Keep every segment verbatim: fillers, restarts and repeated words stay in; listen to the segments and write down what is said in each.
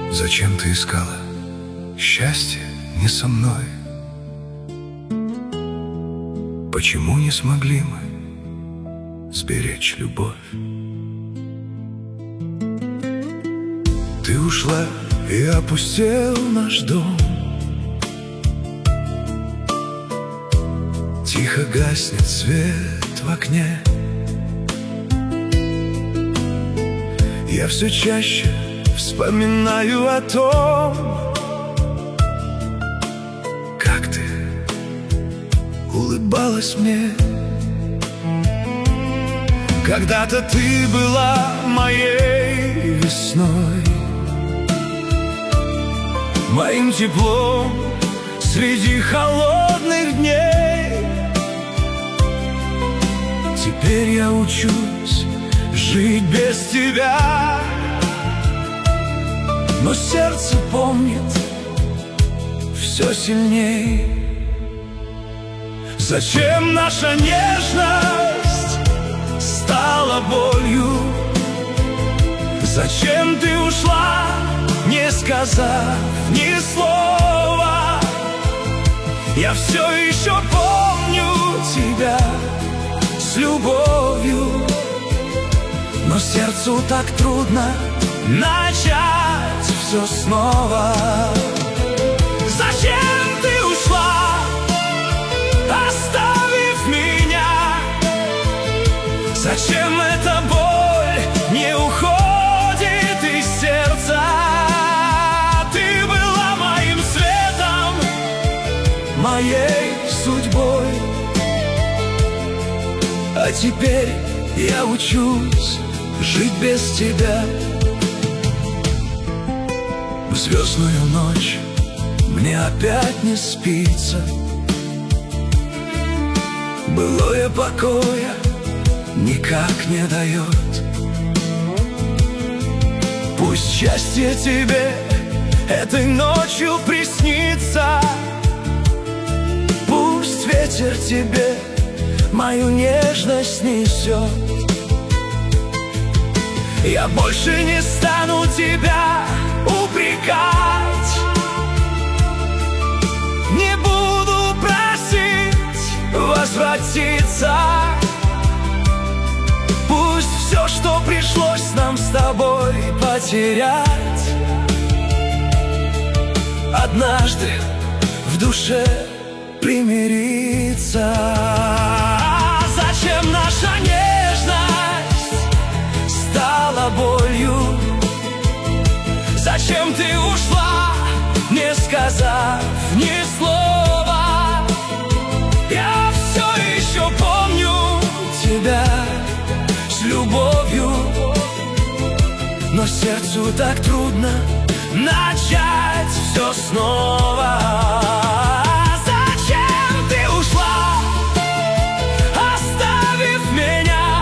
Зачем ты искала счастье не со мной? Почему не смогли мы сберечь любовь? Ты ушла, и опустел наш дом. Тихо гаснет свет в окне. Я все чаще вспоминаю о том, как ты улыбалась мне. Когда-то ты была моей весной, моим теплом среди холодных дней. Теперь я учусь жить без тебя, но сердце помнит все сильней. Зачем наша нежность стала болью? Зачем ты ушла, не сказав ни слова? Я все еще помню тебя с любовью, но сердцу так трудно начать все снова. Зачем ты ушла, оставив меня? Зачем эта боль не уходит из сердца? Ты была моим светом, моей судьбой, а теперь я учусь жить без тебя. В звездную ночь мне опять не спится, былое покоя никак не дает. Пусть счастье тебе этой ночью приснится, пусть ветер тебе мою нежность несет. Я больше не стану тебя упрекать, не буду просить возвратиться. Пусть все, что пришлось нам с тобой потерять, однажды в душе примириться. Зачем наша нежность стала болью? Зачем ты ушла, не сказав ни слова? Я все еще помню тебя с любовью, но сердцу так трудно начать все снова. Зачем ты ушла, оставив меня?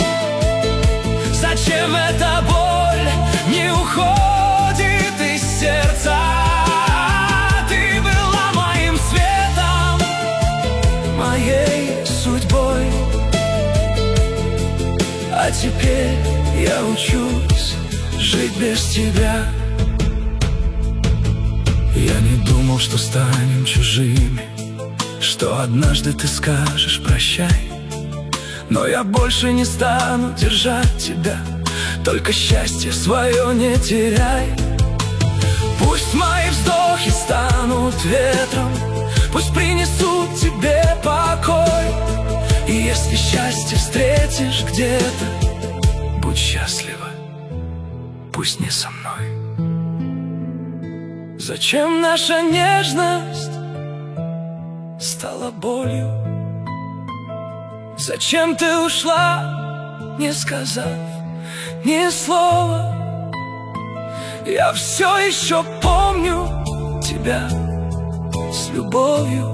Зачем эта боль не уходит из сердца? Ты была моим светом, моей судьбой, а теперь я учусь жить без тебя. Я не думал, что станем чужими, что однажды ты скажешь прощай. Но я больше не стану держать тебя, только счастье свое не теряй. Пусть мои вздохи станут ветром, пусть принесут тебе покой. И если счастье встретишь где-то, будь счастлива, пусть не со мной. Зачем наша нежность стала болью? Зачем ты ушла, не сказав ни слова? Я все еще помню тебя с любовью,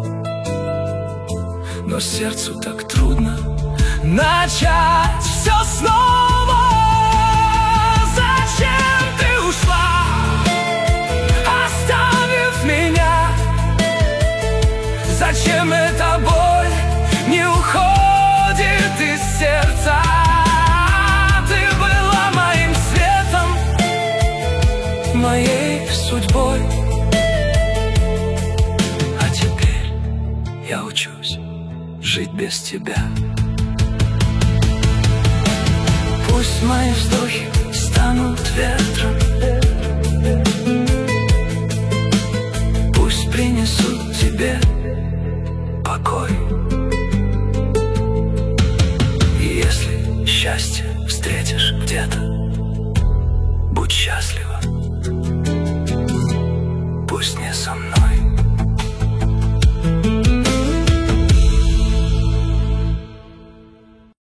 но сердцу так трудно начать все снова. Зачем ты ушла, оставив меня? Зачем эта боль не уходит из сердца? Ты была моим светом, моей жить без тебя. Пусть мои вздохи станут ветром, пусть принесут тебе